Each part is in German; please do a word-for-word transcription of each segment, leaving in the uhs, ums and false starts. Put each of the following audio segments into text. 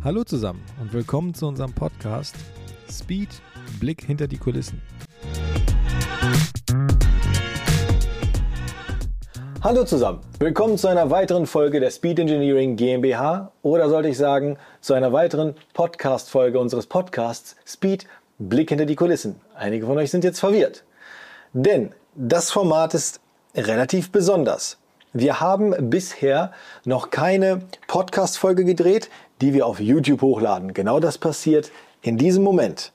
Hallo zusammen und willkommen zu unserem Podcast Speed – Blick hinter die Kulissen. Hallo zusammen, willkommen zu einer weiteren Folge der Speed Engineering GmbH oder sollte ich sagen, zu einer weiteren Podcast-Folge unseres Podcasts Speed – Blick hinter die Kulissen. Einige von euch sind jetzt verwirrt, denn das Format ist relativ besonders. Wir haben bisher noch keine Podcast-Folge gedreht, die wir auf YouTube hochladen. Genau das passiert in diesem Moment.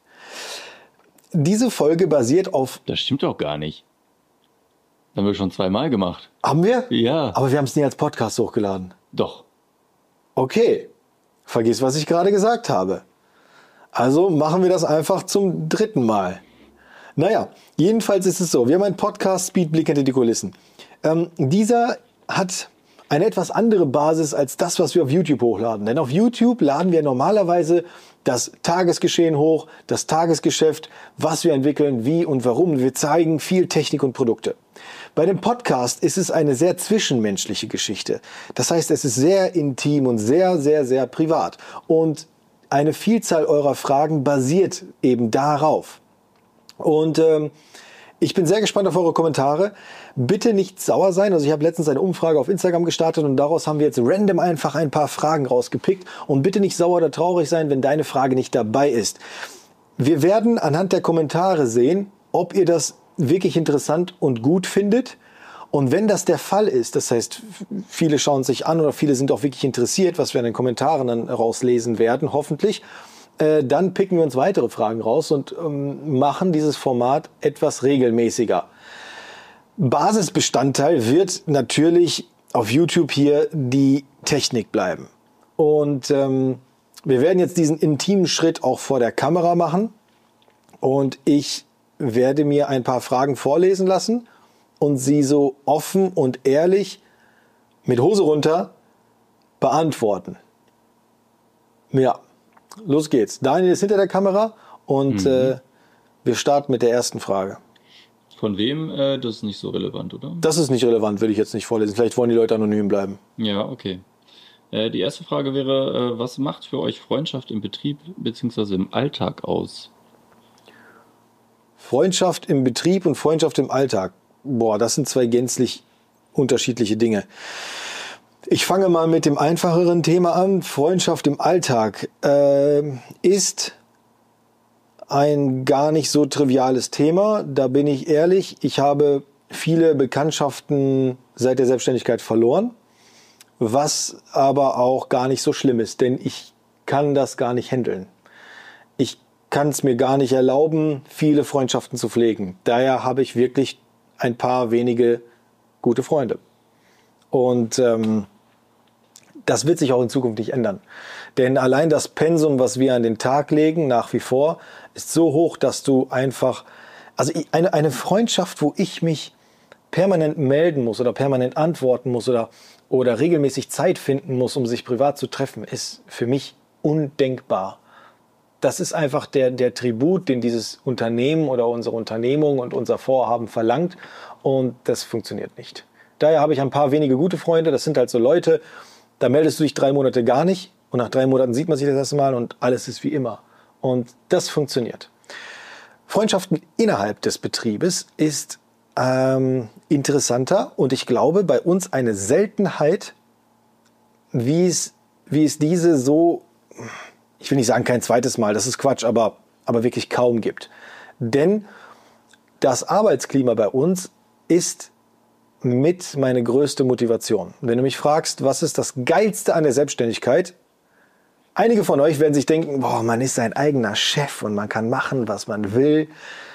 Diese Folge basiert auf... Das stimmt doch gar nicht. Das haben wir schon zweimal gemacht. Haben wir? Ja. Aber wir haben es nie als Podcast hochgeladen. Doch. Okay, vergiss, was ich gerade gesagt habe. Also machen wir das einfach zum dritten Mal. Naja, jedenfalls ist es so, wir haben einen Podcast Speed – Blick hinter die Kulissen. Ähm, dieser hat eine etwas andere Basis als das, was wir auf YouTube hochladen. Denn auf YouTube laden wir normalerweise das Tagesgeschehen hoch, das Tagesgeschäft, was wir entwickeln, wie und warum. Wir zeigen viel Technik und Produkte. Bei dem Podcast ist es eine sehr zwischenmenschliche Geschichte. Das heißt, es ist sehr intim und sehr, sehr, sehr privat. Und eine Vielzahl eurer Fragen basiert eben darauf. Und ähm, ich bin sehr gespannt auf eure Kommentare. Bitte nicht sauer sein. Also ich habe letztens eine Umfrage auf Instagram gestartet und daraus haben wir jetzt random einfach ein paar Fragen rausgepickt. Und bitte nicht sauer oder traurig sein, wenn deine Frage nicht dabei ist. Wir werden anhand der Kommentare sehen, ob ihr das wirklich interessant und gut findet. Und wenn das der Fall ist, das heißt, viele schauen sich an oder viele sind auch wirklich interessiert, was wir in den Kommentaren dann rauslesen werden, hoffentlich, äh, dann picken wir uns weitere Fragen raus und ähm, machen dieses Format etwas regelmäßiger. Basisbestandteil wird natürlich auf YouTube hier die Technik bleiben. Und ähm, wir werden jetzt diesen intimen Schritt auch vor der Kamera machen. Und ich werde mir ein paar Fragen vorlesen lassen und sie so offen und ehrlich mit Hose runter beantworten. Ja, los geht's. Daniel ist hinter der Kamera und mhm. äh, wir starten mit der ersten Frage. Von wem? Äh, das ist nicht so relevant, oder? Das ist nicht relevant, würde ich jetzt nicht vorlesen. Vielleicht wollen die Leute anonym bleiben. Ja, okay. Äh, die erste Frage wäre, äh, was macht für euch Freundschaft im Betrieb bzw. im Alltag aus? Freundschaft im Betrieb und Freundschaft im Alltag. Boah, das sind zwei gänzlich unterschiedliche Dinge. Ich fange mal mit dem einfacheren Thema an. Freundschaft im Alltag äh, ist ein gar nicht so triviales Thema. Da bin ich ehrlich. Ich habe viele Bekanntschaften seit der Selbstständigkeit verloren, was aber auch gar nicht so schlimm ist, denn ich kann das gar nicht handeln. Ich kann es mir gar nicht erlauben, viele Freundschaften zu pflegen. Daher habe ich wirklich ein paar wenige gute Freunde. Und ähm, das wird sich auch in Zukunft nicht ändern. Denn allein das Pensum, was wir an den Tag legen, nach wie vor, ist so hoch, dass du einfach... Also eine, eine Freundschaft, wo ich mich permanent melden muss oder permanent antworten muss oder, oder regelmäßig Zeit finden muss, um sich privat zu treffen, ist für mich undenkbar. Das ist einfach der, der Tribut, den dieses Unternehmen oder unsere Unternehmung und unser Vorhaben verlangt. Und das funktioniert nicht. Daher habe ich ein paar wenige gute Freunde. Das sind halt so Leute, da meldest du dich drei Monate gar nicht. Und nach drei Monaten sieht man sich das erste Mal und alles ist wie immer. Und das funktioniert. Freundschaften innerhalb des Betriebes ist ähm, interessanter. Und ich glaube, bei uns eine Seltenheit, wie es, wie es diese so... ich will nicht sagen kein zweites Mal, das ist Quatsch, aber, aber wirklich kaum gibt. Denn das Arbeitsklima bei uns ist mit meine größte Motivation. Wenn du mich fragst, was ist das Geilste an der Selbstständigkeit? Einige von euch werden sich denken, boah, man ist sein eigener Chef und man kann machen, was man will.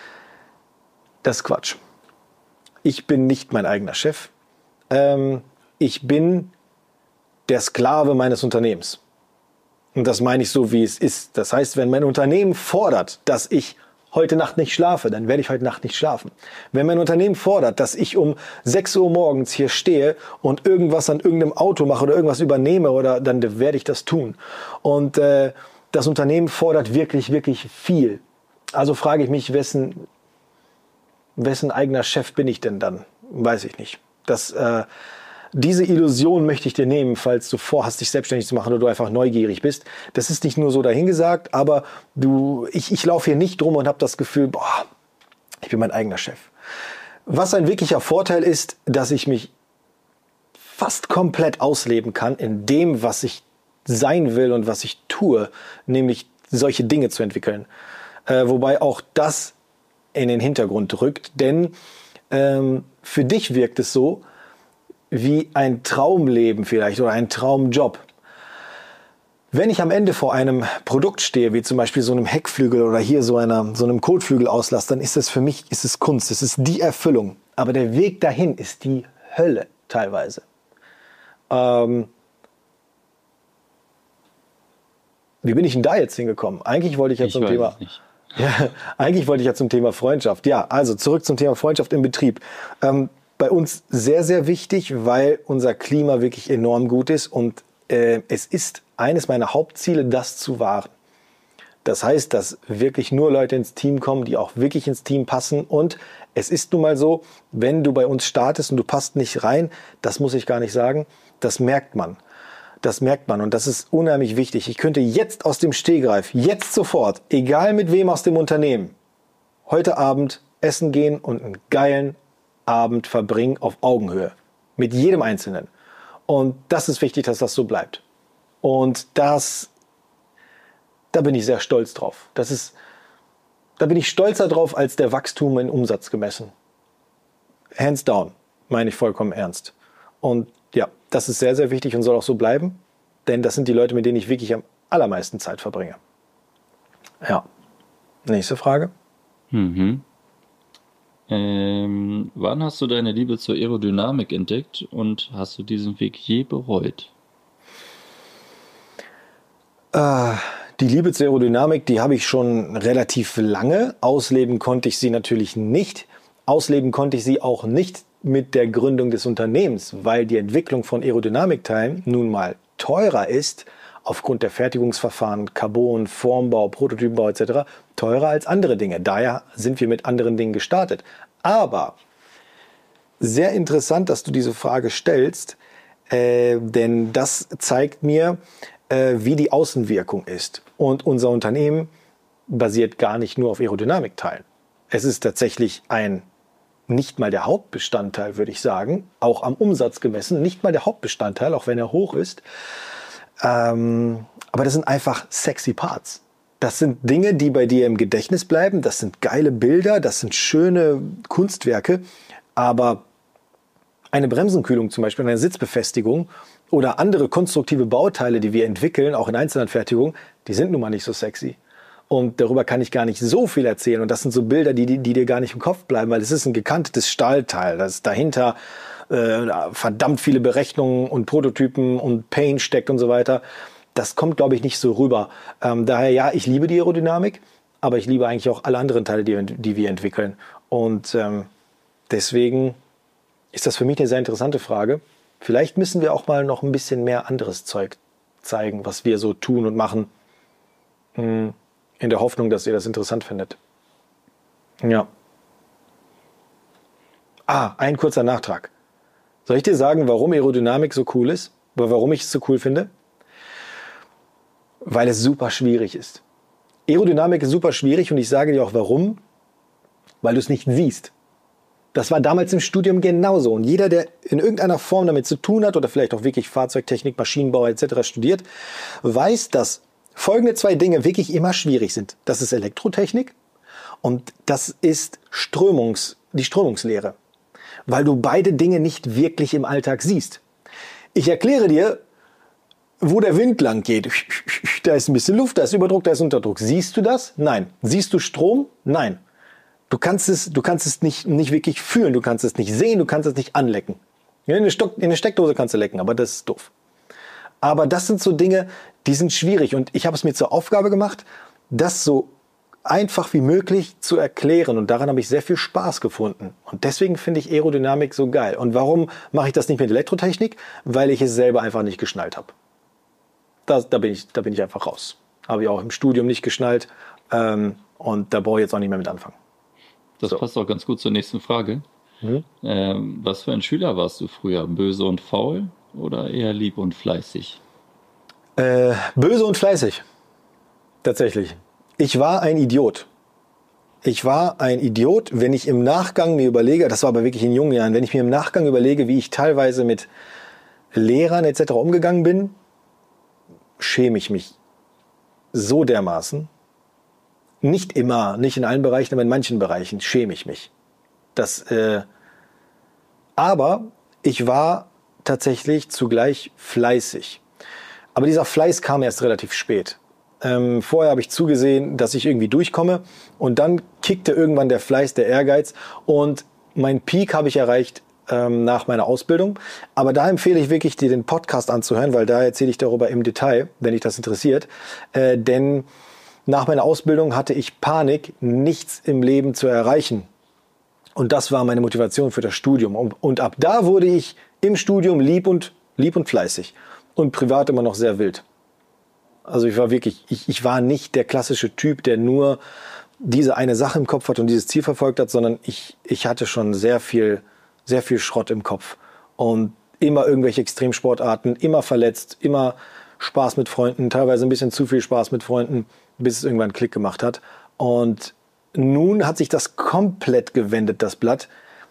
Das ist Quatsch. Ich bin nicht mein eigener Chef. Ähm, ich bin der Sklave meines Unternehmens. Und das meine ich so, wie es ist. Das heißt, wenn mein Unternehmen fordert, dass ich heute Nacht nicht schlafe, dann werde ich heute Nacht nicht schlafen. Wenn mein Unternehmen fordert, dass ich um sechs Uhr morgens hier stehe und irgendwas an irgendeinem Auto mache oder irgendwas übernehme, oder dann werde ich das tun. Und äh, das Unternehmen fordert wirklich, wirklich viel. Also frage ich mich, wessen, wessen eigener Chef bin ich denn dann? Weiß ich nicht. Das, äh, diese Illusion möchte ich dir nehmen, falls du vorhast, dich selbstständig zu machen oder du einfach neugierig bist. Das ist nicht nur so dahingesagt, aber du, ich, ich laufe hier nicht drum und habe das Gefühl, boah, ich bin mein eigener Chef. Was ein wirklicher Vorteil ist, dass ich mich fast komplett ausleben kann in dem, was ich sein will und was ich tue, nämlich solche Dinge zu entwickeln. Äh, wobei auch das in den Hintergrund rückt, denn ähm, für dich wirkt es so wie ein Traumleben vielleicht oder ein Traumjob. Wenn ich am Ende vor einem Produkt stehe, wie zum Beispiel so einem Heckflügel oder hier so, einer, so einem Kotflügelauslass, dann ist es für mich ist es Kunst, es ist die Erfüllung. Aber der Weg dahin ist die Hölle teilweise. Ähm, wie bin ich denn da jetzt hingekommen? Eigentlich wollte ich ja Ich zum weiß Thema... es nicht. Ja, eigentlich wollte ich ja zum Thema Freundschaft. Ja, also zurück zum Thema Freundschaft im Betrieb. Ähm, bei uns sehr, sehr wichtig, weil unser Klima wirklich enorm gut ist und äh, es ist eines meiner Hauptziele, das zu wahren. Das heißt, dass wirklich nur Leute ins Team kommen, die auch wirklich ins Team passen. Und es ist nun mal so, wenn du bei uns startest und du passt nicht rein, das muss ich gar nicht sagen, das merkt man. Das merkt man und das ist unheimlich wichtig. Ich könnte jetzt aus dem Stegreif, jetzt sofort, egal mit wem aus dem Unternehmen, heute Abend essen gehen und einen geilen Abend verbringen auf Augenhöhe. Mit jedem Einzelnen. Und das ist wichtig, dass das so bleibt. Und das, da bin ich sehr stolz drauf. Das ist, da bin ich stolzer drauf als der Wachstum in Umsatz gemessen. Hands down, meine ich vollkommen ernst. Und ja, das ist sehr, sehr wichtig und soll auch so bleiben, denn das sind die Leute, mit denen ich wirklich am allermeisten Zeit verbringe. Ja, nächste Frage. Mhm. Ähm, wann hast du deine Liebe zur Aerodynamik entdeckt und hast du diesen Weg je bereut? Äh, die Liebe zur Aerodynamik, die habe ich schon relativ lange. Ausleben konnte ich sie natürlich nicht. Ausleben konnte ich sie auch nicht mit der Gründung des Unternehmens, weil die Entwicklung von Aerodynamikteilen nun mal teurer ist, aufgrund der Fertigungsverfahren, Carbon, Formbau, Prototypenbau et cetera, teurer als andere Dinge. Daher sind wir mit anderen Dingen gestartet. Aber sehr interessant, dass du diese Frage stellst, äh, denn das zeigt mir, äh, wie die Außenwirkung ist. Und unser Unternehmen basiert gar nicht nur auf Aerodynamikteilen. Es ist tatsächlich ein nicht mal der Hauptbestandteil, würde ich sagen, auch am Umsatz gemessen, nicht mal der Hauptbestandteil, auch wenn er hoch ist. Ähm, aber das sind einfach sexy Parts. Das sind Dinge, die bei dir im Gedächtnis bleiben. Das sind geile Bilder, das sind schöne Kunstwerke. Aber eine Bremsenkühlung zum Beispiel, eine Sitzbefestigung oder andere konstruktive Bauteile, die wir entwickeln, auch in Einzelanfertigung, die sind nun mal nicht so sexy. Und darüber kann ich gar nicht so viel erzählen. Und das sind so Bilder, die, die, die dir gar nicht im Kopf bleiben, weil es ist ein gekantetes Stahlteil. Das ist dahinter äh, verdammt viele Berechnungen und Prototypen und Paint steckt und so weiter. Das kommt, glaube ich, nicht so rüber. Ähm, daher, ja, ich liebe die Aerodynamik, aber ich liebe eigentlich auch alle anderen Teile, die, die wir entwickeln. Und ähm, deswegen ist das für mich eine sehr interessante Frage. Vielleicht müssen wir auch mal noch ein bisschen mehr anderes Zeug zeigen, was wir so tun und machen. Hm. In der Hoffnung, dass ihr das interessant findet. Ja. Ah, ein kurzer Nachtrag. Soll ich dir sagen, warum Aerodynamik so cool ist? Oder warum ich es so cool finde? Weil es super schwierig ist. Aerodynamik ist super schwierig und ich sage dir auch warum. Weil du es nicht siehst. Das war damals im Studium genauso. Und jeder, der in irgendeiner Form damit zu tun hat oder vielleicht auch wirklich Fahrzeugtechnik, Maschinenbau et cetera studiert, weiß, dass folgende zwei Dinge wirklich immer schwierig sind. Das ist Elektrotechnik und das ist Strömungs, die Strömungslehre. Weil du beide Dinge nicht wirklich im Alltag siehst. Ich erkläre dir, wo der Wind lang geht. Da ist ein bisschen Luft, da ist Überdruck, da ist Unterdruck. Siehst du das? Nein. Siehst du Strom? Nein. Du kannst es, du kannst es nicht, nicht wirklich fühlen, du kannst es nicht sehen, du kannst es nicht anlecken. In eine, Stock, in eine Steckdose kannst du lecken, aber das ist doof. Aber das sind so Dinge, die sind schwierig. Und ich habe es mir zur Aufgabe gemacht, das so einfach wie möglich zu erklären. Und daran habe ich sehr viel Spaß gefunden. Und deswegen finde ich Aerodynamik so geil. Und warum mache ich das nicht mit Elektrotechnik? Weil ich es selber einfach nicht geschnallt habe. Das, da, bin ich, da bin ich einfach raus. Habe ich auch im Studium nicht geschnallt. Ähm, und da brauche ich jetzt auch nicht mehr mit anfangen. Das so. passt auch ganz gut zur nächsten Frage. Mhm. Ähm, was für ein Schüler warst du früher? Böse und faul oder eher lieb und fleißig? Äh, böse und fleißig. Tatsächlich. Ich war ein Idiot. Ich war ein Idiot, wenn ich im Nachgang mir überlege, das war aber wirklich in jungen Jahren, wenn ich mir im Nachgang überlege, wie ich teilweise mit Lehrern et cetera umgegangen bin, schäme ich mich so dermaßen. Nicht immer, nicht in allen Bereichen, aber in manchen Bereichen schäme ich mich. Das, äh, aber ich war tatsächlich zugleich fleißig. Aber dieser Fleiß kam erst relativ spät. Ähm, vorher habe ich zugesehen, dass ich irgendwie durchkomme und dann kickte irgendwann der Fleiß, der Ehrgeiz und mein Peak habe ich erreicht ähm, nach meiner Ausbildung. Aber da empfehle ich wirklich, dir den Podcast anzuhören, weil da erzähle ich darüber im Detail, wenn dich das interessiert. Äh, denn nach meiner Ausbildung hatte ich Panik, nichts im Leben zu erreichen. Und das war meine Motivation für das Studium. Und, und ab da wurde ich im Studium lieb und, lieb und fleißig und privat immer noch sehr wild. Also ich war wirklich, ich, ich war nicht der klassische Typ, der nur diese eine Sache im Kopf hat und dieses Ziel verfolgt hat, sondern ich, ich hatte schon sehr viel, sehr viel Schrott im Kopf. Und immer irgendwelche Extremsportarten, immer verletzt, immer Spaß mit Freunden, teilweise ein bisschen zu viel Spaß mit Freunden, bis es irgendwann einen Klick gemacht hat. Und nun hat sich das komplett gewendet, das Blatt.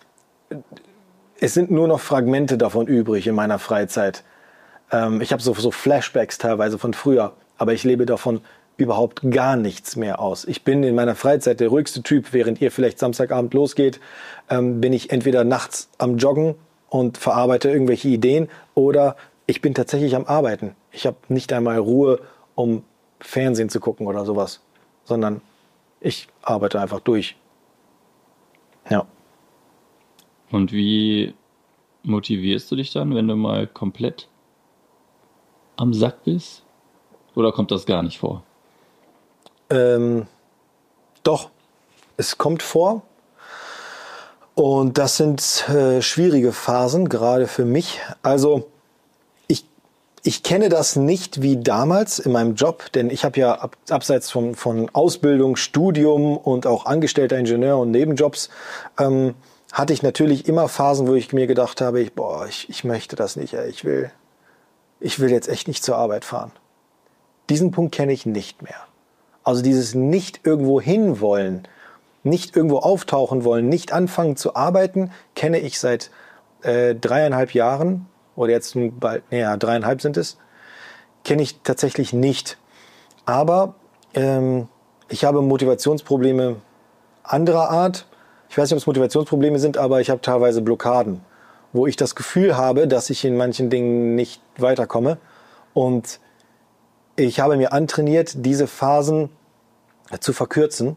Es sind nur noch Fragmente davon übrig in meiner Freizeit. Ähm, ich habe so, so Flashbacks teilweise von früher, aber ich lebe davon überhaupt gar nichts mehr aus. Ich bin in meiner Freizeit der ruhigste Typ, während ihr vielleicht Samstagabend losgeht, ähm, bin ich entweder nachts am Joggen und verarbeite irgendwelche Ideen oder ich bin tatsächlich am Arbeiten. Ich habe nicht einmal Ruhe, um Fernsehen zu gucken oder sowas, sondern ich arbeite einfach durch. Ja. Und wie motivierst du dich dann, wenn du mal komplett am Sack bist? Oder kommt das gar nicht vor? Ähm, doch, es kommt vor. Und das sind äh, schwierige Phasen, gerade für mich. Also ich, ich kenne das nicht wie damals in meinem Job, denn ich habe ja ab, abseits von, von Ausbildung, Studium und auch angestellter Ingenieur und Nebenjobs, ähm, hatte ich natürlich immer Phasen, wo ich mir gedacht habe, ich, boah, ich, ich möchte das nicht, ey. Ich will, ich will jetzt echt nicht zur Arbeit fahren. Diesen Punkt kenne ich nicht mehr. Also dieses nicht irgendwo hinwollen, nicht irgendwo auftauchen wollen, nicht anfangen zu arbeiten, kenne ich seit äh, dreieinhalb Jahren, oder jetzt bald, naja, dreieinhalb sind es, kenne ich tatsächlich nicht. Aber ähm, ich habe Motivationsprobleme anderer Art. Ich weiß nicht, ob es Motivationsprobleme sind, aber ich habe teilweise Blockaden, wo ich das Gefühl habe, dass ich in manchen Dingen nicht weiterkomme. Und ich habe mir antrainiert, diese Phasen zu verkürzen,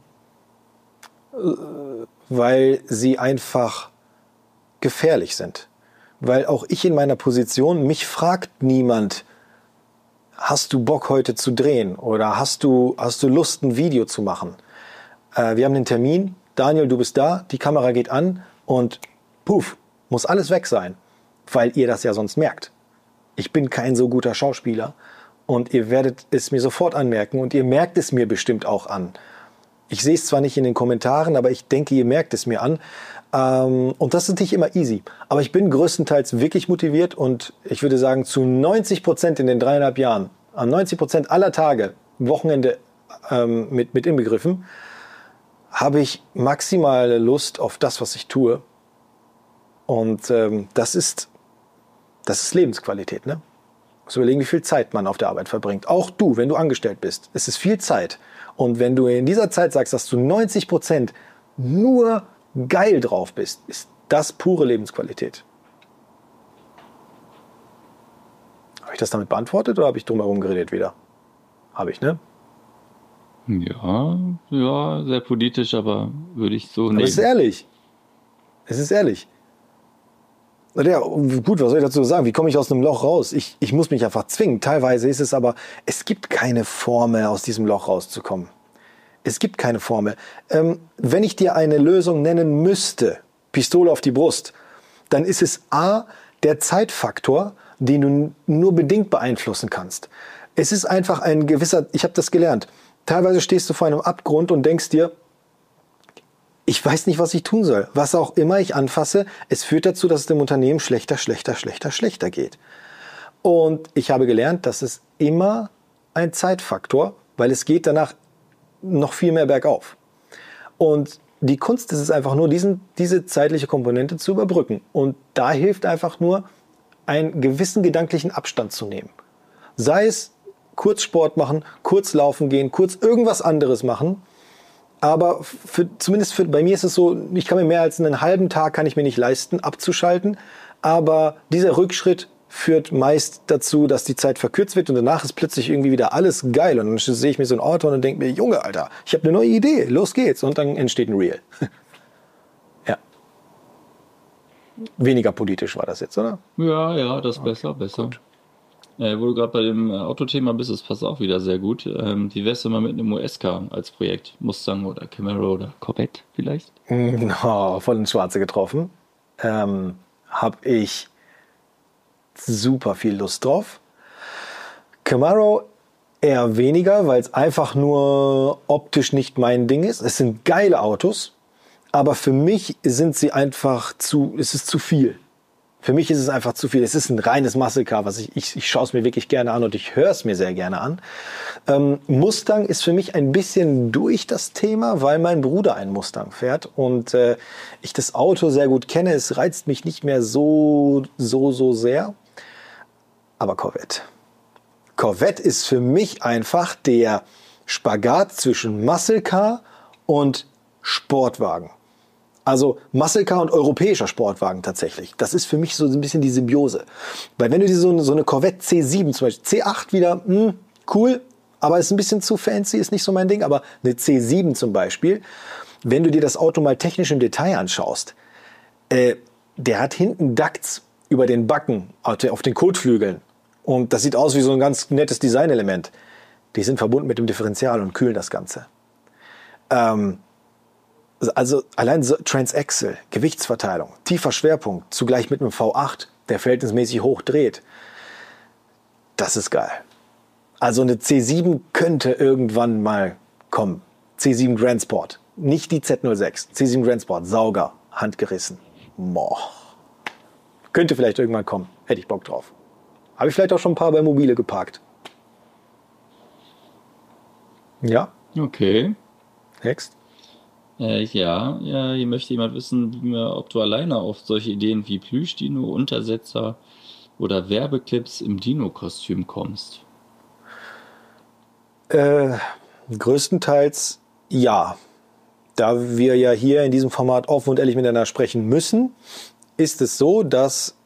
weil sie einfach gefährlich sind. Weil auch ich in meiner Position, mich fragt niemand, hast du Bock heute zu drehen oder hast du, hast du Lust, ein Video zu machen? Äh, wir haben den Termin, Daniel, du bist da, die Kamera geht an und puff, muss alles weg sein, weil ihr das ja sonst merkt. Ich bin kein so guter Schauspieler und ihr werdet es mir sofort anmerken und ihr merkt es mir bestimmt auch an. Ich sehe es zwar nicht in den Kommentaren, aber ich denke, ihr merkt es mir an. Ähm, und das ist nicht immer easy. Aber ich bin größtenteils wirklich motiviert und ich würde sagen, zu neunzig Prozent in den dreieinhalb Jahren, an neunzig Prozent aller Tage, Wochenende ähm, mit, mit inbegriffen, habe ich maximale Lust auf das, was ich tue. Und ähm, das ist, das ist Lebensqualität, ne? Du musst überlegen, wie viel Zeit man auf der Arbeit verbringt. Auch du, wenn du angestellt bist. Es ist viel Zeit. Und wenn du in dieser Zeit sagst, dass du neunzig Prozent nur geil drauf bist, ist das pure Lebensqualität. Habe ich das damit beantwortet oder habe ich drumherum geredet wieder? Habe ich, ne? Ja, ja, sehr politisch, aber würde ich so aber nehmen. Es ist ehrlich. Es ist ehrlich. Ja, gut, was soll ich dazu sagen? Wie komme ich aus einem Loch raus? Ich, ich muss mich einfach zwingen. Teilweise ist es aber, es gibt keine Formel, aus diesem Loch rauszukommen. Es gibt keine Formel. Ähm, wenn ich dir eine Lösung nennen müsste, Pistole auf die Brust, dann ist es A, der Zeitfaktor, den du nur bedingt beeinflussen kannst. Es ist einfach ein gewisser, ich habe das gelernt, teilweise stehst du vor einem Abgrund und denkst dir, ich weiß nicht, was ich tun soll. Was auch immer ich anfasse, es führt dazu, dass es dem Unternehmen schlechter, schlechter, schlechter, schlechter geht. Und ich habe gelernt, dass es immer ein Zeitfaktor, weil es geht danach noch viel mehr bergauf. Und die Kunst ist es einfach nur, diesen, diese zeitliche Komponente zu überbrücken. Und da hilft einfach nur, einen gewissen gedanklichen Abstand zu nehmen. Sei es kurz Sport machen, kurz laufen gehen, kurz irgendwas anderes machen. Aber für, zumindest für, bei mir ist es so, ich kann mir mehr als einen halben Tag kann ich mir nicht leisten, abzuschalten. Aber dieser Rückschritt führt meist dazu, dass die Zeit verkürzt wird und danach ist plötzlich irgendwie wieder alles geil. Und dann sehe ich mir so ein Auto und denke mir, Junge, Alter, ich habe eine neue Idee, los geht's. Und dann entsteht ein Reel. Ja. Weniger politisch war das jetzt, oder? Ja, ja, das ist okay. besser, besser. Äh, wo du gerade bei dem Autothema bist, das passt auch wieder sehr gut. Ähm, wie wär's denn mal mit einem U S-Car als Projekt? Mustang oder Camaro oder Corvette vielleicht? Oh, voll ins Schwarze getroffen. Ähm, hab ich super viel Lust drauf. Camaro eher weniger, weil es einfach nur optisch nicht mein Ding ist. Es sind geile Autos, aber für mich sind sie einfach zu, es ist zu viel. Für mich ist es einfach zu viel. Es ist ein reines Muscle Car, was ich, ich, ich schaue es mir wirklich gerne an und ich höre es mir sehr gerne an. Ähm, Mustang ist für mich ein bisschen durch das Thema, weil mein Bruder einen Mustang fährt und äh, ich das Auto sehr gut kenne. Es reizt mich nicht mehr so, so, so sehr. Aber Corvette. Corvette ist für mich einfach der Spagat zwischen Muscle Car und Sportwagen. Also Muscle Car und europäischer Sportwagen tatsächlich. Das ist für mich so ein bisschen die Symbiose. Weil wenn du dir so eine, so eine Corvette C sieben zum Beispiel, C acht wieder, mh, cool, aber ist ein bisschen zu fancy, ist nicht so mein Ding, aber eine C sieben zum Beispiel, wenn du dir das Auto mal technisch im Detail anschaust, äh, der hat hinten Ducts über den Backen, auf den Kotflügeln. Und das sieht aus wie so ein ganz nettes Designelement. Die sind verbunden mit dem Differential und kühlen das Ganze. Ähm, Also allein so Transaxle, Gewichtsverteilung, tiefer Schwerpunkt, zugleich mit einem V acht, der verhältnismäßig hoch dreht. Das ist geil. Also eine C sieben könnte irgendwann mal kommen. C sieben Grand Sport. Nicht die Z null sechs. C sieben Grand Sport. Sauger. Handgerissen. Boah. Könnte vielleicht irgendwann kommen. Hätte ich Bock drauf. Habe ich vielleicht auch schon ein paar bei Mobile geparkt. Ja. Okay. Next. Äh, ja, ja, hier möchte jemand wissen, wie man, ob du alleine auf solche Ideen wie Plüschdino, Untersetzer oder Werbeclips im Dino-Kostüm kommst. Äh, größtenteils ja. Da wir ja hier in diesem Format offen und ehrlich miteinander sprechen müssen, ist es so, dass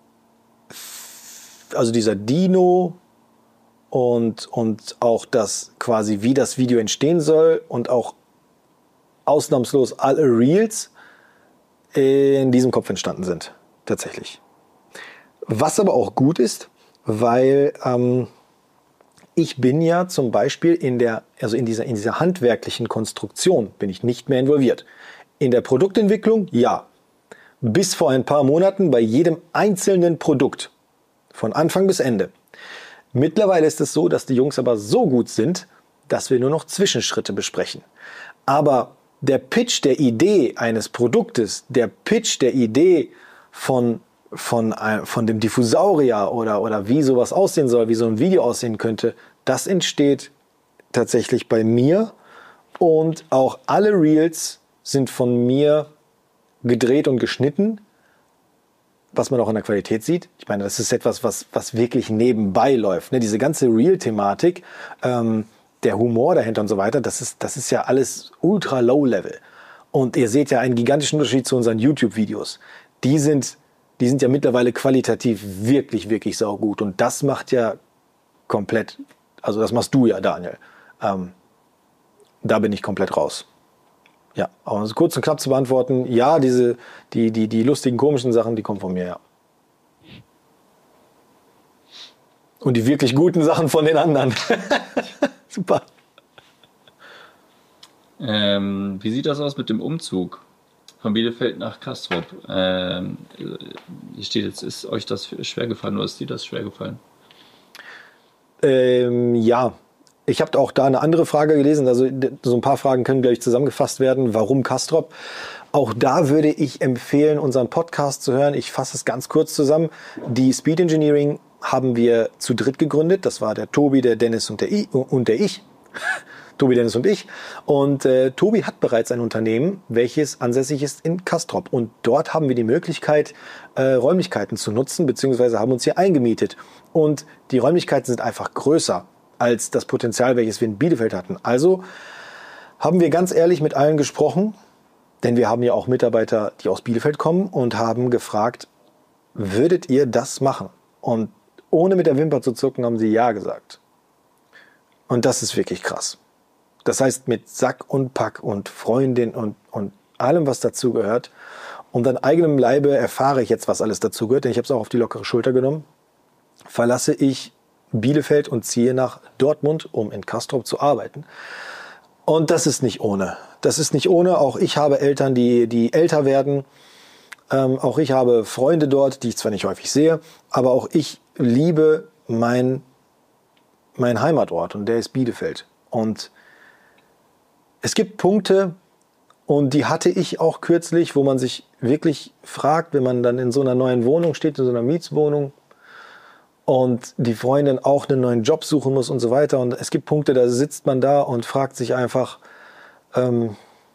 also dieser Dino und, und auch das quasi, wie das Video entstehen soll und auch ausnahmslos alle Reels in diesem Kopf entstanden sind, tatsächlich. Was aber auch gut ist, weil ähm, ich bin ja zum Beispiel in der, also in dieser, in dieser handwerklichen Konstruktion bin ich nicht mehr involviert. In der Produktentwicklung, ja. Bis vor ein paar Monaten bei jedem einzelnen Produkt. Von Anfang bis Ende. Mittlerweile ist es so, dass die Jungs aber so gut sind, dass wir nur noch Zwischenschritte besprechen. Aber der Pitch der Idee eines Produktes, der Pitch der Idee von, von, von dem Diffusaurier oder, oder wie sowas aussehen soll, wie so ein Video aussehen könnte, das entsteht tatsächlich bei mir. Und auch alle Reels sind von mir gedreht und geschnitten, was man auch in der Qualität sieht. Ich meine, das ist etwas, was, was wirklich nebenbei läuft. Ne? Diese ganze Reel-Thematik, ähm, der Humor dahinter und so weiter, das ist, das ist ja alles ultra low level. Und ihr seht ja einen gigantischen Unterschied zu unseren YouTube-Videos. Die sind, die sind ja mittlerweile qualitativ wirklich, wirklich saugut. Und das macht ja komplett, also das machst du ja, Daniel. Ähm, da bin ich komplett raus. Ja, aber um es kurz und knapp zu beantworten, ja, diese, die, die, die lustigen, komischen Sachen, die kommen von mir, ja. Und die wirklich guten Sachen von den anderen. Super. Ähm, wie sieht das aus mit dem Umzug von Bielefeld nach Castrop? Ähm, hier steht jetzt, ist euch das schwer gefallen oder ist dir das schwer gefallen? Ähm, ja, Ich habe auch da eine andere Frage gelesen, also so ein paar Fragen können gleich zusammengefasst werden. Warum Castrop? Auch da würde ich empfehlen, unseren Podcast zu hören. Ich fasse es ganz kurz zusammen. Die Speed Engineering haben wir zu dritt gegründet. Das war der Tobi, der Dennis und der, I und der ich. Tobi, Dennis und ich. Und äh, Tobi hat bereits ein Unternehmen, welches ansässig ist in Castrop. Und dort haben wir die Möglichkeit, äh, Räumlichkeiten zu nutzen, beziehungsweise haben uns hier eingemietet. Und die Räumlichkeiten sind einfach größer als das Potenzial, welches wir in Bielefeld hatten. Also haben wir ganz ehrlich mit allen gesprochen, denn wir haben ja auch Mitarbeiter, die aus Bielefeld kommen und haben gefragt, würdet ihr das machen? Und ohne mit der Wimper zu zucken, haben sie ja gesagt. Und das ist wirklich krass. Das heißt, mit Sack und Pack und Freundin und, und allem, was dazugehört. Und an eigenem Leibe erfahre ich jetzt, was alles dazugehört, denn ich habe es auch auf die lockere Schulter genommen. Verlasse ich Bielefeld und ziehe nach Dortmund, um in Castrop zu arbeiten. Und das ist nicht ohne. Das ist nicht ohne. Auch ich habe Eltern, die, die älter werden. Ähm, auch ich habe Freunde dort, die ich zwar nicht häufig sehe, aber auch ich liebe mein, mein Heimatort und der ist Bielefeld. Und es gibt Punkte, und die hatte ich auch kürzlich, wo man sich wirklich fragt, wenn man dann in so einer neuen Wohnung steht, in so einer Mietswohnung und die Freundin auch einen neuen Job suchen muss und so weiter. Und es gibt Punkte, da sitzt man da und fragt sich einfach, ähm,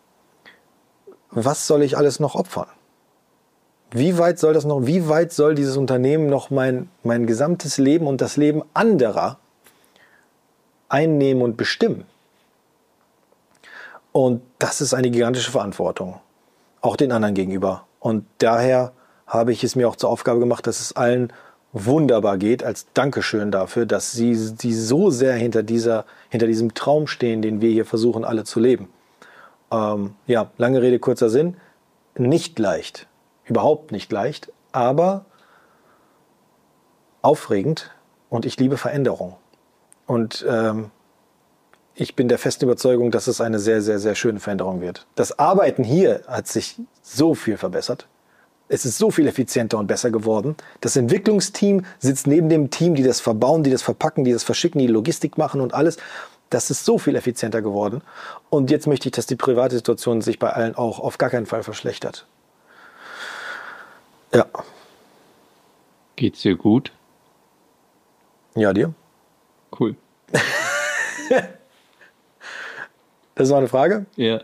was soll ich alles noch opfern? Wie weit soll das noch, wie weit soll dieses Unternehmen noch mein, mein gesamtes Leben und das Leben anderer einnehmen und bestimmen? Und das ist eine gigantische Verantwortung, auch den anderen gegenüber. Und daher habe ich es mir auch zur Aufgabe gemacht, dass es allen wunderbar geht, als Dankeschön dafür, dass sie, sie so sehr hinter, dieser, hinter diesem Traum stehen, den wir hier versuchen, alle zu leben. Ähm, ja, lange Rede, kurzer Sinn. Nicht leicht, überhaupt nicht leicht, aber aufregend und ich liebe Veränderung. Und ähm, ich bin der festen Überzeugung, dass es eine sehr, sehr, sehr schöne Veränderung wird. Das Arbeiten hier hat sich so viel verbessert. Es ist so viel effizienter und besser geworden. Das Entwicklungsteam sitzt neben dem Team, die das verbauen, die das verpacken, die das verschicken, die Logistik machen und alles. Das ist so viel effizienter geworden. Und jetzt möchte ich, dass die private Situation sich bei allen auch auf gar keinen Fall verschlechtert. Ja. Geht's dir gut? Ja, dir? Cool. Das war eine Frage? Ja.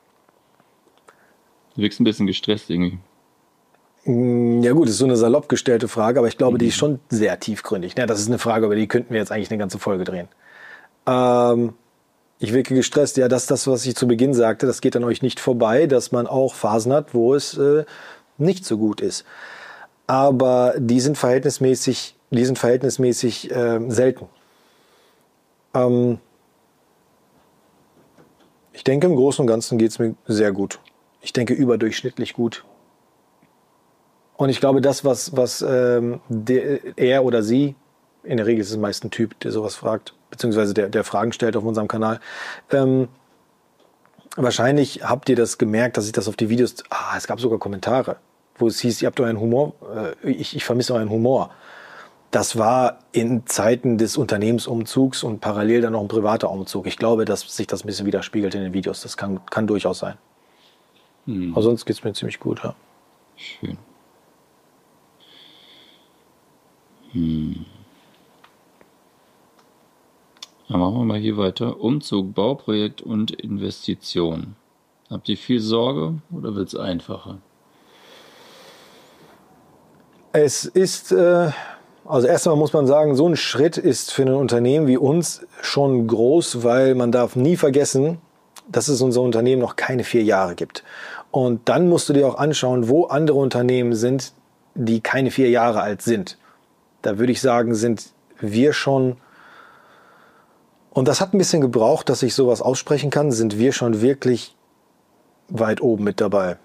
Du wirkst ein bisschen gestresst irgendwie. Ja gut, das ist so eine salopp gestellte Frage, aber ich glaube, mhm. die ist schon sehr tiefgründig. Ja, das ist eine Frage, über die könnten wir jetzt eigentlich eine ganze Folge drehen. Ähm, ich wirke gestresst. Ja, das ist das, was ich zu Beginn sagte. Das geht an euch nicht vorbei, dass man auch Phasen hat, wo es äh, nicht so gut ist. Aber die sind verhältnismäßig, die sind verhältnismäßig äh, selten. Ähm, Ich denke, im Großen und Ganzen geht es mir sehr gut. Ich denke, überdurchschnittlich gut. Und ich glaube, das, was, was ähm, der, er oder sie, in der Regel ist es meist ein Typ, der sowas fragt, beziehungsweise der, der Fragen stellt auf unserem Kanal. Ähm, wahrscheinlich habt ihr das gemerkt, dass ich das auf die Videos, ah, es gab sogar Kommentare, wo es hieß, ihr habt euren Humor, äh, ich, ich vermisse euren Humor. Das war in Zeiten des Unternehmensumzugs und parallel dann noch ein privater Umzug. Ich glaube, dass sich das ein bisschen widerspiegelt in den Videos. Das kann, kann durchaus sein. Hm. Aber sonst geht es mir ziemlich gut, ja. Schön. Hm. Dann machen wir mal hier weiter. Umzug, Bauprojekt und Investition. Habt ihr viel Sorge oder wird es einfacher? Es ist... Äh Also erst einmal muss man sagen, so ein Schritt ist für ein Unternehmen wie uns schon groß, weil man darf nie vergessen, dass es unser Unternehmen noch keine vier Jahre gibt. Und dann musst du dir auch anschauen, wo andere Unternehmen sind, die keine vier Jahre alt sind. Da würde ich sagen, sind wir schon, und das hat ein bisschen gebraucht, dass ich sowas aussprechen kann, sind wir schon wirklich weit oben mit dabei.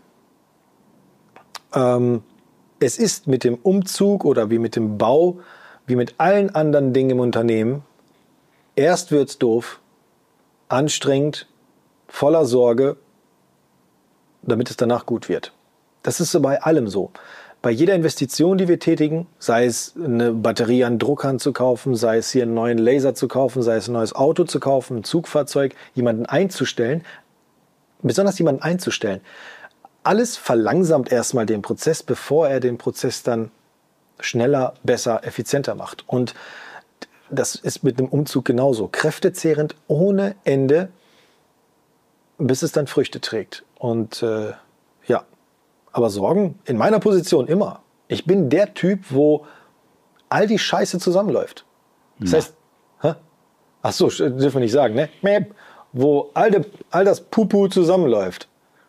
Ähm, Es ist mit dem Umzug oder wie mit dem Bau, wie mit allen anderen Dingen im Unternehmen, erst wird's doof, anstrengend, voller Sorge, damit es danach gut wird. Das ist so bei allem so. bei jeder Investition, die wir tätigen, sei es eine Batterie an Druckern zu kaufen, sei es hier einen neuen Laser zu kaufen, sei es ein neues Auto zu kaufen, ein Zugfahrzeug, jemanden einzustellen, besonders jemanden einzustellen, alles verlangsamt erstmal den Prozess, bevor er den Prozess dann schneller, besser, effizienter macht. Und das ist mit einem Umzug genauso. Kräftezehrend ohne Ende, bis es dann Früchte trägt. Und äh, ja, aber Sorgen in meiner Position immer. Ich bin der Typ, wo all die Scheiße zusammenläuft. Das Ja. heißt, hä? Ach so, dürfen wir nicht sagen, ne? Mäp. Wo all, de, all das Pupu zusammenläuft.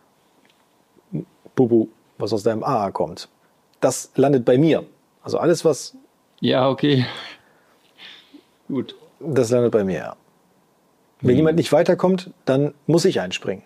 Pupu, was aus deinem A A kommt. Das landet bei mir. Also alles, was, Ja, okay. Gut. das landet bei mir, ja. Wenn jemand nicht weiterkommt, dann muss ich einspringen.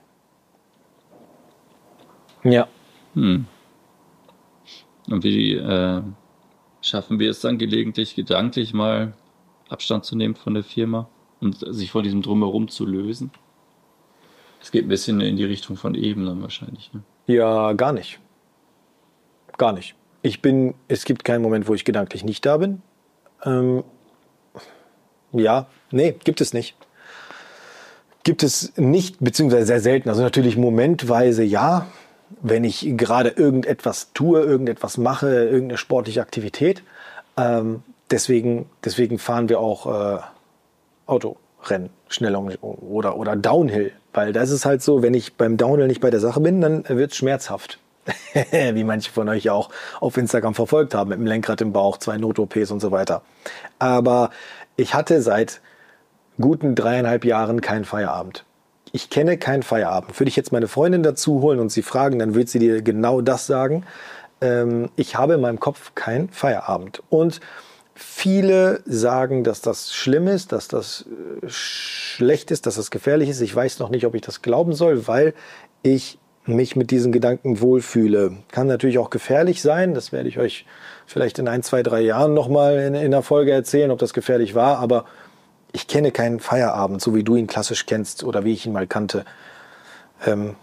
Ja. Hm. Und wie äh, schaffen wir es dann gelegentlich, gedanklich mal Abstand zu nehmen von der Firma und sich von diesem Drumherum zu lösen? Es geht ein bisschen in die Richtung von eben dann wahrscheinlich. Ne? Ja, gar nicht. Gar nicht. Ich bin, es gibt keinen Moment, wo ich gedanklich nicht da bin. Ähm, ja, nee, gibt es nicht. Gibt es nicht, beziehungsweise sehr selten. Also natürlich momentweise ja, wenn ich gerade irgendetwas tue, irgendetwas mache, irgendeine sportliche Aktivität. Ähm, deswegen, deswegen fahren wir auch äh, Autorennen, Schnelllong oder, oder Downhill. Weil das ist halt so, wenn ich beim Downhill nicht bei der Sache bin, dann wird es schmerzhaft. Wie manche von euch auch auf Instagram verfolgt haben, mit dem Lenkrad im Bauch, zwei Not-O Ps und so weiter. Aber ich hatte seit guten dreieinhalb Jahren keinen Feierabend. Ich kenne keinen Feierabend. Würde ich jetzt meine Freundin dazu holen und sie fragen, dann wird sie dir genau das sagen. Ähm, ich habe in meinem Kopf keinen Feierabend. Und viele sagen, dass das schlimm ist, dass das äh, schlecht ist, dass das gefährlich ist. Ich weiß noch nicht, ob ich das glauben soll, weil ich mich mit diesen Gedanken wohlfühle. Kann natürlich auch gefährlich sein. Das werde ich euch vielleicht in ein, zwei, drei Jahren nochmal in, in der Folge erzählen, ob das gefährlich war. Aber ich kenne keinen Feierabend, so wie du ihn klassisch kennst oder wie ich ihn mal kannte. Ähm,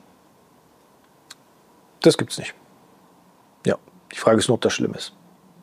das gibt's nicht. Ja, die Frage ist nur, ob das schlimm ist.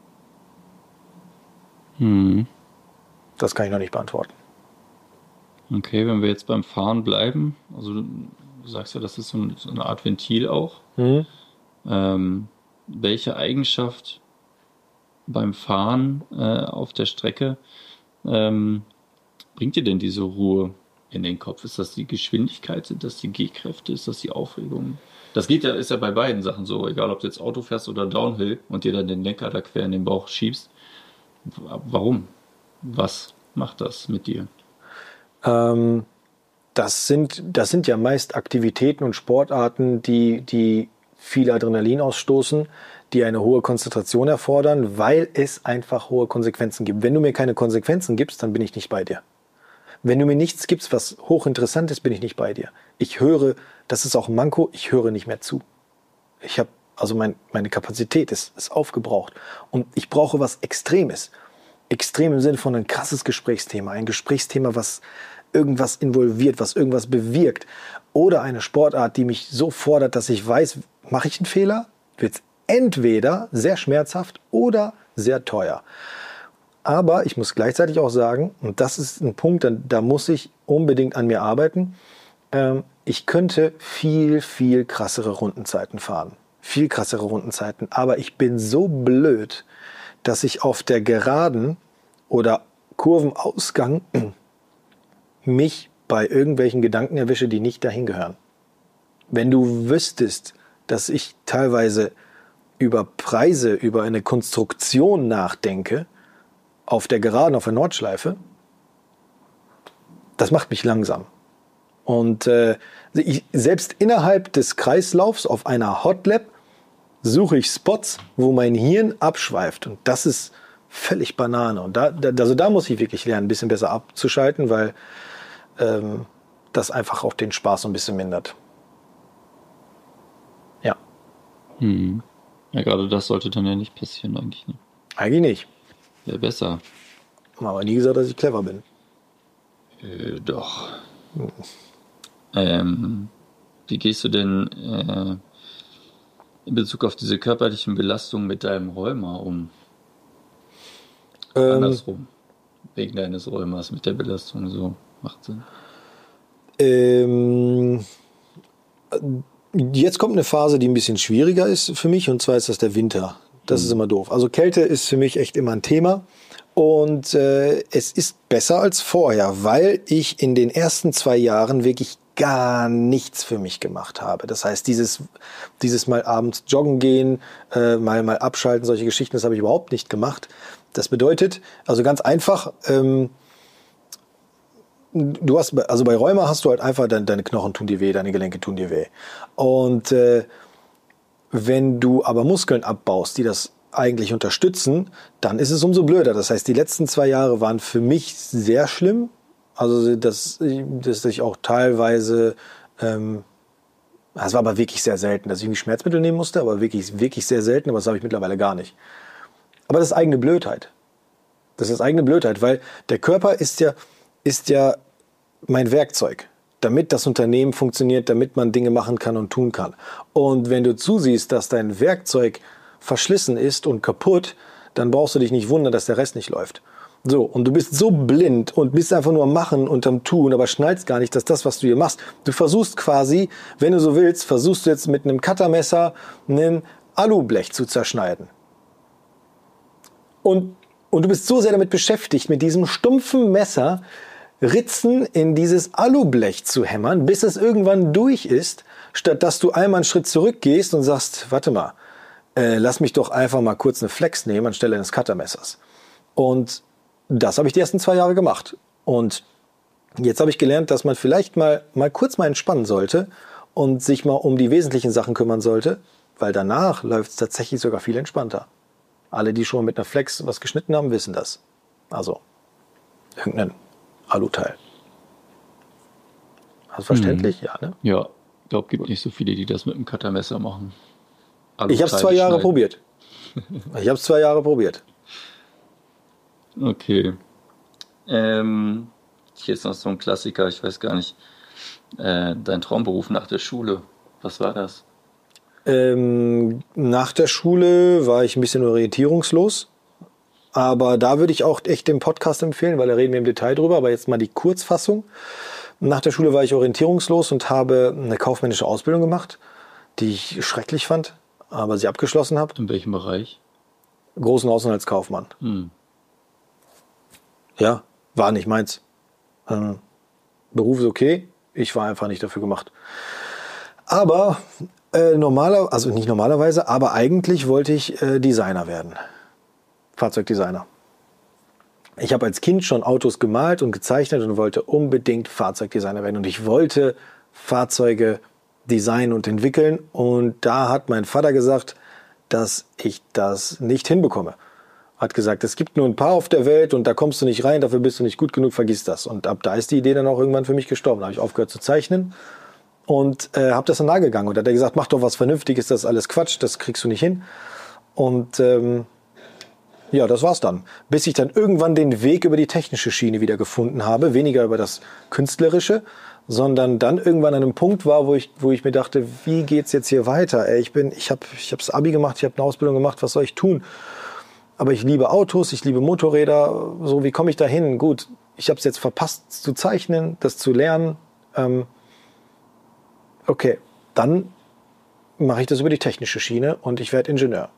Hm. Das kann ich noch nicht beantworten. Okay, wenn wir jetzt beim Fahren bleiben, also du sagst ja, das ist so, ein, so eine Art Ventil auch. Mhm. Ähm, welche Eigenschaft beim Fahren äh, auf der Strecke ähm, bringt dir denn diese Ruhe in den Kopf? Ist das die Geschwindigkeit? Sind das die Gehkräfte? Ist das die Aufregung? Das geht ja, ist ja bei beiden Sachen so, egal ob du jetzt Auto fährst oder Downhill und dir dann den Lenker da quer in den Bauch schiebst. Warum? Was macht das mit dir? Ähm, das sind, das sind ja meist Aktivitäten und Sportarten, die, die viel Adrenalin ausstoßen, die eine hohe Konzentration erfordern, weil es einfach hohe Konsequenzen gibt. Wenn du mir keine Konsequenzen gibst, dann bin ich nicht bei dir. Wenn du mir nichts gibst, was hochinteressant ist, bin ich nicht bei dir. Ich höre, das ist auch ein Manko, ich höre nicht mehr zu. Ich habe, also mein, meine Kapazität ist, ist aufgebraucht. Und ich brauche was Extremes. Extrem im Sinne von ein krasses Gesprächsthema. Ein Gesprächsthema, was irgendwas involviert, was irgendwas bewirkt. Oder eine Sportart, die mich so fordert, dass ich weiß, mache ich einen Fehler, wird es entweder sehr schmerzhaft oder sehr teuer. Aber ich muss gleichzeitig auch sagen, und das ist ein Punkt, da, da muss ich unbedingt an mir arbeiten, ähm, ich könnte viel, viel krassere Rundenzeiten fahren. Viel krassere Rundenzeiten. Aber ich bin so blöd, dass ich auf der Geraden oder Kurvenausgang mich bei irgendwelchen Gedanken erwische, die nicht dahin gehören. Wenn du wüsstest, dass ich teilweise über Preise, über eine Konstruktion nachdenke, auf der Geraden, auf der Nordschleife, das macht mich langsam. Und äh, ich, selbst innerhalb des Kreislaufs auf einer Hotlap suche ich Spots, wo mein Hirn abschweift. Und das ist völlig Banane. Und da, da, also da muss ich wirklich lernen, ein bisschen besser abzuschalten, weil ähm, das einfach auch den Spaß so ein bisschen mindert. Ja. Hm. Ja, gerade das sollte dann ja nicht passieren eigentlich. Ne? Eigentlich nicht. Wäre besser. Aber nie gesagt, dass ich clever bin. Äh, doch. Hm. Ähm, wie gehst du denn äh, in Bezug auf diese körperlichen Belastungen mit deinem Rheuma um? Ähm, Andersrum. Wegen deines Rheumas mit der Belastung so. Macht Sinn. Ähm, jetzt kommt eine Phase, die ein bisschen schwieriger ist für mich, und zwar ist das der Winter. Das mhm. ist immer doof. Also Kälte ist für mich echt immer ein Thema. Und äh, es ist besser als vorher, weil ich in den ersten zwei Jahren wirklich gar nichts für mich gemacht habe. Das heißt, dieses, dieses mal abends joggen gehen, äh, mal, mal abschalten, solche Geschichten, das habe ich überhaupt nicht gemacht. Das bedeutet, also ganz einfach, ähm, du hast, also bei Rheuma hast du halt einfach, deine, deine Knochen tun dir weh, deine Gelenke tun dir weh. Und äh, wenn du aber Muskeln abbaust, die das eigentlich unterstützen, dann ist es umso blöder. Das heißt, die letzten zwei Jahre waren für mich sehr schlimm. Also, dass, dass ich auch teilweise, ähm, das war aber wirklich sehr selten, dass ich irgendwie Schmerzmittel nehmen musste, aber wirklich, wirklich sehr selten, aber das habe ich mittlerweile gar nicht. Aber das ist eigene Blödheit. Das ist eigene Blödheit, weil der Körper ist ja, ist ja mein Werkzeug, damit das Unternehmen funktioniert, damit man Dinge machen kann und tun kann. Und wenn du zusiehst, dass dein Werkzeug verschlissen ist und kaputt, dann brauchst du dich nicht wundern, dass der Rest nicht läuft. So, und du bist so blind und bist einfach nur am Machen und am Tun, aber schnallst gar nicht, dass das, was du hier machst, du versuchst quasi, wenn du so willst, versuchst du jetzt mit einem Cuttermesser ein Alublech zu zerschneiden. Und, und du bist so sehr damit beschäftigt, mit diesem stumpfen Messer Ritzen in dieses Alublech zu hämmern, bis es irgendwann durch ist, statt dass du einmal einen Schritt zurückgehst und sagst, warte mal, äh, lass mich doch einfach mal kurz eine Flex nehmen anstelle eines Cuttermessers. Und das habe ich die ersten zwei Jahre gemacht. Und jetzt habe ich gelernt, dass man vielleicht mal, mal kurz mal entspannen sollte und sich mal um die wesentlichen Sachen kümmern sollte, weil danach läuft es tatsächlich sogar viel entspannter. Alle, die schon mit einer Flex was geschnitten haben, wissen das. Also, irgendein Aluteil. Hast du verständlich? Hm. Ja, ne? Ja, ich glaube, es gibt nicht so viele, die das mit einem Cuttermesser machen. Aluteile ich habe es zwei Jahre schneiden. probiert. Ich habe es zwei Jahre probiert. Okay. Ähm, hier ist noch so ein Klassiker, ich weiß gar nicht. Äh, dein Traumberuf nach der Schule, was war das? Ähm, nach der Schule war ich ein bisschen orientierungslos. Aber da würde ich auch echt den Podcast empfehlen, weil da reden wir im Detail drüber. Aber jetzt mal die Kurzfassung. Nach der Schule war ich orientierungslos und habe eine kaufmännische Ausbildung gemacht, die ich schrecklich fand, aber sie abgeschlossen habe. In welchem Bereich? Großen Außenhandelskaufmann. Hm. Ja, war nicht meins. Ähm, Beruf ist okay, ich war einfach nicht dafür gemacht. Aber äh, normaler, also nicht normalerweise, aber eigentlich wollte ich äh, Designer werden. Fahrzeugdesigner. Ich habe als Kind schon Autos gemalt und gezeichnet und wollte unbedingt Fahrzeugdesigner werden. Und ich wollte Fahrzeuge designen und entwickeln. Und da hat mein Vater gesagt, dass ich das nicht hinbekomme. Hat gesagt, es gibt nur ein paar auf der Welt und da kommst du nicht rein, dafür bist du nicht gut genug, vergiss das. Und ab da ist die Idee dann auch irgendwann für mich gestorben. Da habe ich aufgehört zu zeichnen und äh, habe das dann nahegegangen. Und da hat er gesagt, mach doch was Vernünftiges, das ist alles Quatsch, das kriegst du nicht hin. Und ähm, ja, das war's dann. Bis ich dann irgendwann den Weg über die technische Schiene wieder gefunden habe, weniger über das Künstlerische, sondern dann irgendwann an einem Punkt war, wo ich, wo ich mir dachte, wie geht's jetzt hier weiter? Ey, ich bin, ich habe, ich habe das Abi gemacht, ich habe eine Ausbildung gemacht, was soll ich tun? Aber ich liebe Autos, ich liebe Motorräder. So, wie komme ich da hin? Gut, ich habe es jetzt verpasst zu zeichnen, das zu lernen. Ähm, okay, dann mache ich das über die technische Schiene und ich werde Ingenieur.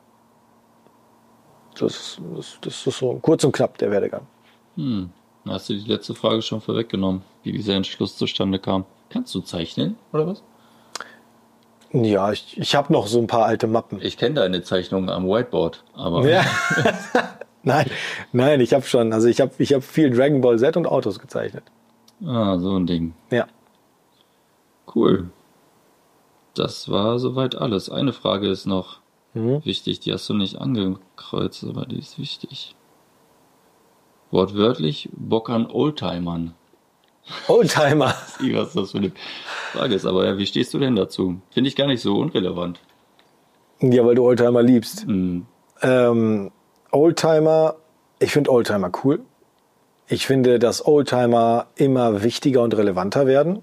Das, das, das ist so kurz und knapp der Werdegang. Hm. Da hast du die letzte Frage schon vorweggenommen, wie dieser Entschluss zustande kam. Kannst du zeichnen, oder was? Ja, ich, ich habe noch so ein paar alte Mappen. Ich kenne deine Zeichnungen am Whiteboard, aber... Ja. nein, nein, ich habe schon, also ich habe ich hab viel Dragon Ball Z und Autos gezeichnet. Ah, so ein Ding. Ja. Cool. Das war soweit alles. Eine Frage ist noch mhm. wichtig, die hast du nicht angekreuzt, aber die ist wichtig. Wortwörtlich Bock an Oldtimern. Oldtimer. Was das für eine Frage ist, aber ja, wie stehst du denn dazu? Finde ich gar nicht so unrelevant. Ja, weil du Oldtimer liebst. Mhm. Ähm, Oldtimer, ich finde Oldtimer cool. Ich finde, dass Oldtimer immer wichtiger und relevanter werden.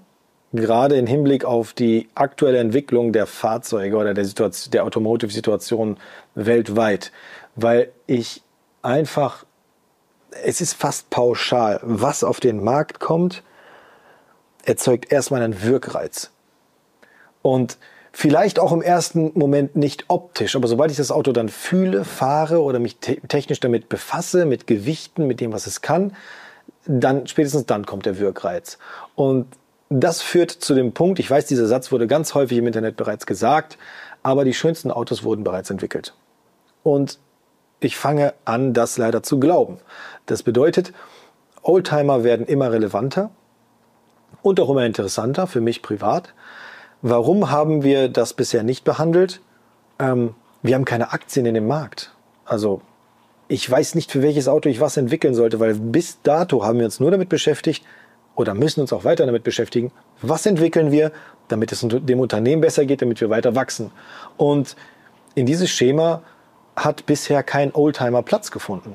gerade im Hinblick auf die aktuelle Entwicklung der Fahrzeuge oder der, Situation, der Automotive-Situation weltweit, weil ich einfach, es ist fast pauschal, was auf den Markt kommt, erzeugt erstmal einen Wirkreiz. Und vielleicht auch im ersten Moment nicht optisch, aber sobald ich das Auto dann fühle, fahre oder mich te- technisch damit befasse, mit Gewichten, mit dem, was es kann, dann spätestens dann kommt der Wirkreiz. Und das führt zu dem Punkt, ich weiß, dieser Satz wurde ganz häufig im Internet bereits gesagt, aber die schönsten Autos wurden bereits entwickelt. Und ich fange an, das leider zu glauben. Das bedeutet, Oldtimer werden immer relevanter und auch immer interessanter für mich privat. Warum haben wir das bisher nicht behandelt? Ähm, wir haben keine Aktien in dem Markt. Also ich weiß nicht, für welches Auto ich was entwickeln sollte, weil bis dato haben wir uns nur damit beschäftigt, oder müssen uns auch weiter damit beschäftigen, was entwickeln wir, damit es dem Unternehmen besser geht, damit wir weiter wachsen. Und in dieses Schema hat bisher kein Oldtimer Platz gefunden.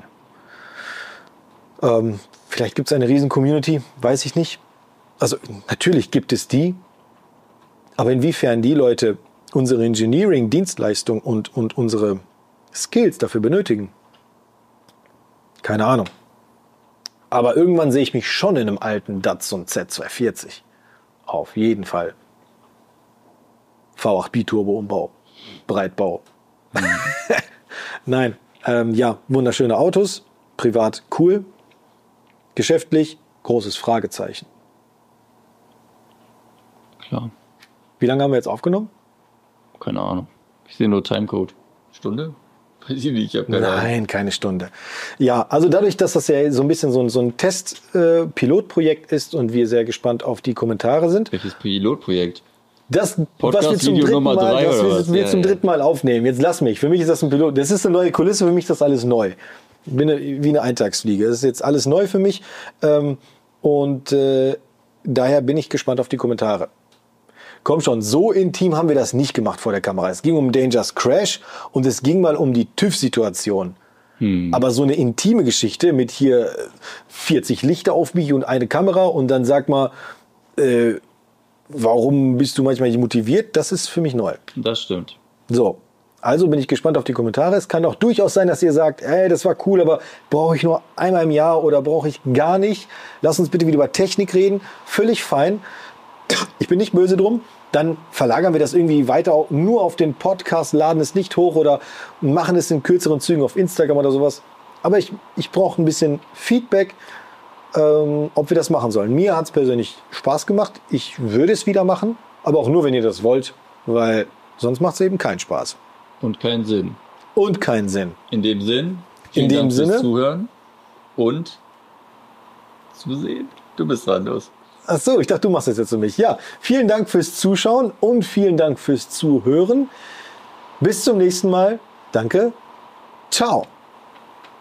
Ähm, vielleicht gibt es eine riesen Community, weiß ich nicht. Also natürlich gibt es die, aber inwiefern die Leute unsere Engineering-Dienstleistung und, und unsere Skills dafür benötigen, keine Ahnung. Aber irgendwann sehe ich mich schon in einem alten Datsun Z zweihundertvierzig. Auf jeden Fall. V acht Biturbo-Umbau. Breitbau. Mhm. Nein, ähm, ja, wunderschöne Autos. Privat cool. Geschäftlich großes Fragezeichen. Klar. Wie lange haben wir jetzt aufgenommen? Keine Ahnung. Ich sehe nur Timecode. Stunde? Weiß ich nicht, ich habe keine Ahnung. Nein, keine Stunde. Ja, also dadurch, dass das ja so ein bisschen so ein, so ein Test-Pilotprojekt äh, ist und wir sehr gespannt auf die Kommentare sind. Welches Pilotprojekt? Das, was wir zum dritten Mal, drei, das wir, wir ja, zum ja. dritten Mal aufnehmen. Jetzt lass mich. Für mich ist das ein Pilot. Das ist eine neue Kulisse. Für mich ist das alles neu. Ich bin eine, wie eine Eintagsfliege. Das ist jetzt alles neu für mich. Ähm, und äh, daher bin ich gespannt auf die Kommentare. Komm schon, so intim haben wir das nicht gemacht vor der Kamera. Es ging um Dangerous Crash und es ging mal um die TÜV-Situation. Hm. Aber so eine intime Geschichte mit hier vierzig Lichter aufbiegen und eine Kamera und dann sag mal, äh, warum bist du manchmal nicht motiviert? Das ist für mich neu. Das stimmt. So, also bin ich gespannt auf die Kommentare. Es kann auch durchaus sein, dass ihr sagt, ey, das war cool, aber brauche ich nur einmal im Jahr oder brauche ich gar nicht? Lass uns bitte wieder über Technik reden. Völlig fein. Ich bin nicht böse drum. Dann verlagern wir das irgendwie weiter nur auf den Podcast, laden es nicht hoch oder machen es in kürzeren Zügen auf Instagram oder sowas. Aber ich, ich brauche ein bisschen Feedback, ähm, ob wir das machen sollen. Mir hat es persönlich Spaß gemacht. Ich würde es wieder machen, aber auch nur, wenn ihr das wollt, weil sonst macht es eben keinen Spaß. Und keinen Sinn. Und keinen Sinn. In dem Sinn, in dem Dank Sinne, fürs Zuhören und Zusehen. Du bist dran, los. Ach so, ich dachte, du machst das jetzt für mich. Ja, vielen Dank fürs Zuschauen und vielen Dank fürs Zuhören. Bis zum nächsten Mal. Danke. Ciao.